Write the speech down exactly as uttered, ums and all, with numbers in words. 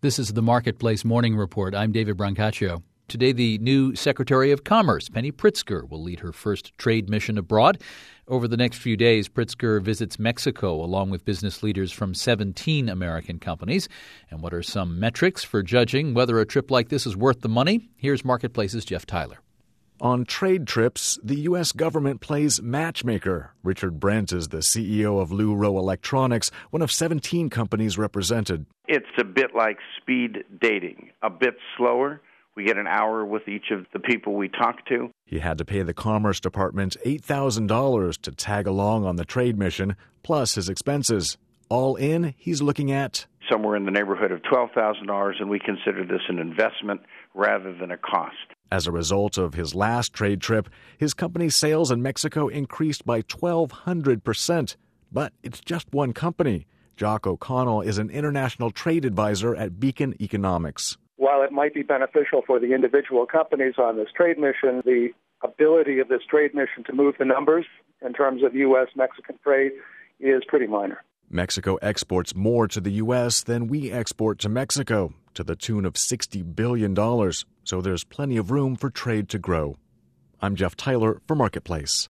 This is the Marketplace Morning Report. I'm David Brancaccio. Today, the new Secretary of Commerce, Penny Pritzker, will lead her first trade mission abroad. Over the next few days, Pritzker visits Mexico along with business leaders from seventeen American companies. And what are some metrics for judging whether a trip like this is worth the money? Here's Marketplace's Jeff Tyler. On trade trips, the U S government plays matchmaker. Richard Brent is the C E O of Luro Electronics, one of seventeen companies represented. It's a bit like speed dating, a bit slower. We get an hour with each of the people we talk to. He had to pay the Commerce Department eight thousand dollars to tag along on the trade mission, plus his expenses. All in, he's looking at somewhere in the neighborhood of twelve thousand dollars, and we consider this an investment rather than a cost. As a result of his last trade trip, his company's sales in Mexico increased by twelve hundred percent. But it's just one company. Jock O'Connell is an international trade advisor at Beacon Economics. While it might be beneficial for the individual companies on this trade mission, the ability of this trade mission to move the numbers in terms of U S Mexican trade is pretty minor. Mexico exports more to the U S than we export to Mexico, to the tune of sixty billion dollars. So there's plenty of room for trade to grow. I'm Jeff Tyler for Marketplace.